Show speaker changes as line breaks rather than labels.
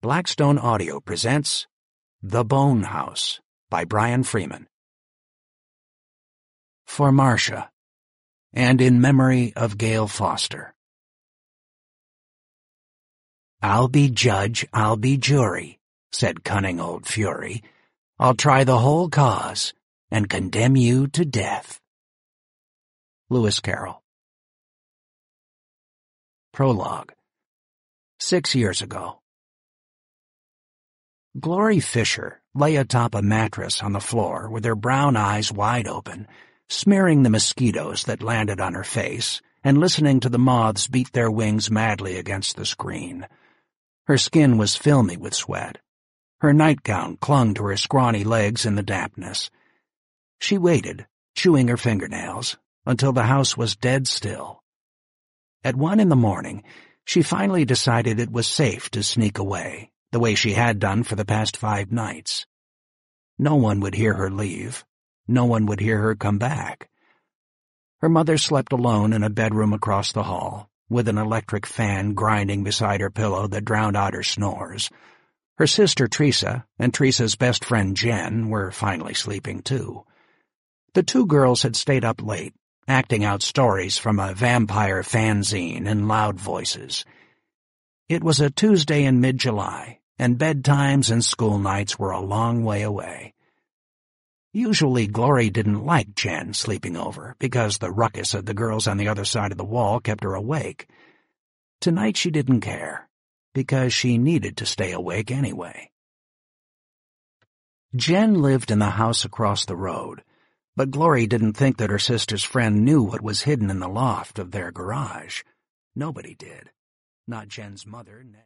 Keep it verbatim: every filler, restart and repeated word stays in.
Blackstone Audio presents The Bone House by Brian Freeman. For Marcia, and in memory of Gail Foster. "I'll be judge, I'll be jury," said cunning old Fury. "I'll try the whole cause and condemn you to death." Lewis Carroll. Prologue. Six years ago. Glory Fisher lay atop a mattress on the floor with her brown eyes wide open, smearing the mosquitoes that landed on her face and listening to the moths beat their wings madly against the screen. Her skin was filmy with sweat. Her nightgown clung to her scrawny legs in the dampness. She waited, chewing her fingernails, until the house was dead still. At one in the morning, she finally decided it was safe to sneak away, the way she had done for the past five nights. No one would hear her leave. No one would hear her come back. Her mother slept alone in a bedroom across the hall, with an electric fan grinding beside her pillow that drowned out her snores. Her sister Teresa and Teresa's best friend Jen were finally sleeping too. The two girls had stayed up late, acting out stories from a vampire fanzine in loud voices. It was a Tuesday in mid-July, and bedtimes and school nights were a long way away. Usually Glory didn't like Jen sleeping over because the ruckus of the girls on the other side of the wall kept her awake. Tonight she didn't care, because she needed to stay awake anyway. Jen lived in the house across the road, but Glory didn't think that her sister's friend knew what was hidden in the loft of their garage. Nobody did. Not Jen's mother, Ned.